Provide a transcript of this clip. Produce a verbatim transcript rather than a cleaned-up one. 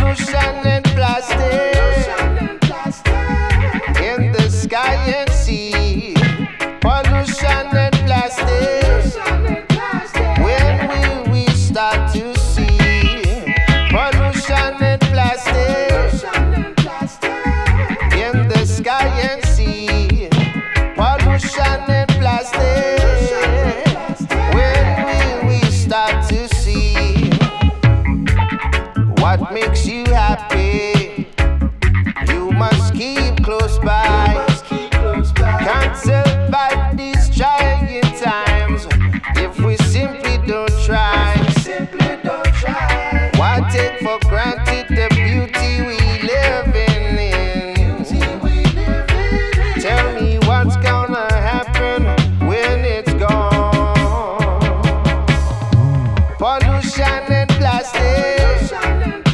pollution and plastic in the sky and sea. Pollution and plastic. When will we start to see pollution and plastic in the sky and sea? Pollution and plastic. When will we start to see what makes you happy? You must keep close by. Can't survive these trying times if we simply don't try. Why take for granted the beauty we live in? Tell me what's gonna happen when it's gone. Pollution and plastic